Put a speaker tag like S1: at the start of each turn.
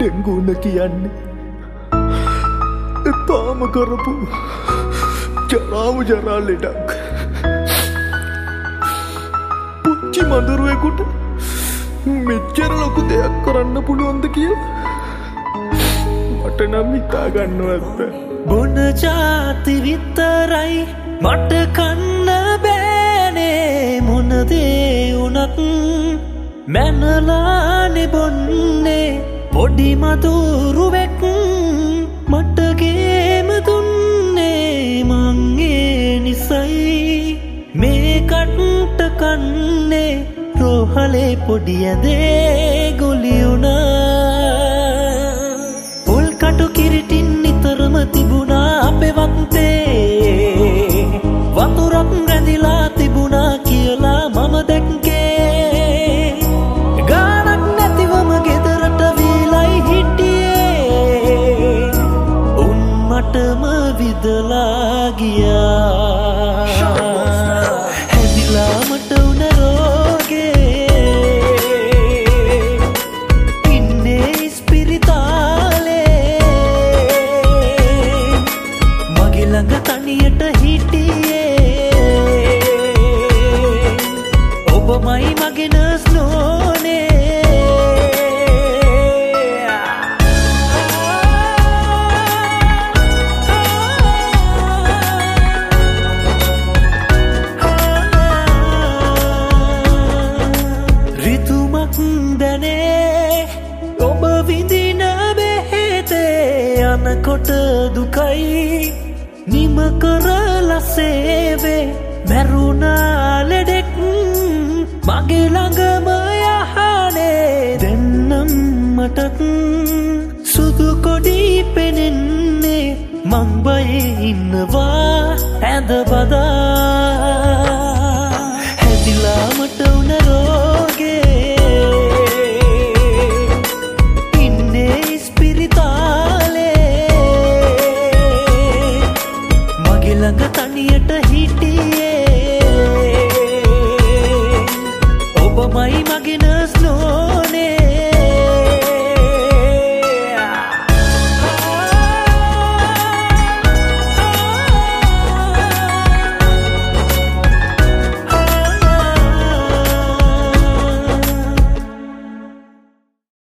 S1: ඩෙන්ගුන කියන්නේ එපාම කරපු ජරාම ජරා ලෙඩක්. පුංචි මඳුරුවෙකුට මෙච්චර ලොකු දෙයක් කරන්න පුළුවන්ද කියලා මට නම් හිතා ගන්නවත් බෑ.
S2: බොන ජාති විතරයි මට කන්න බෑනේ මොන දේ උනත් මැනලානේ බොන්නේ පොඩි මදුරුවෙක් මට ගේම දුන්නේ මං ඒ නිසයි මේ කට්ට කන්නේ රෝහලේ පොඩි ඇදේ ගොලි වුණා. පොල් කටු කිරිටින් නිතරම තිබුණා අපේ වත්තේ වතුරක් රැඳිලා තිබුණා කියලා මම දැක්කේ. ගානක් නැතිවම ගෙදරට වීලයි හිටියේ උන් මටම විදලා ගියා. හැදිලා මට උන රෝගේ ඉන්නේ ඉස්පිරිතාලේ මගේ ළඟ තනියට හිටියේ ඔබමයි මගේ නර්ස් නෝනේ. රිතුමක් දැනේ ඔබ විඳින බෙහෙතේ යනකොට දුකයි නිම කරලා සේවේ මැරුණා ලෙඩෙක් මගේ ළඟම යහනේ දෙන්නම් මටත් සුදු කොඩි පෙනෙන්නේ මං බයේ ඉන්නවා ඇඳ බදා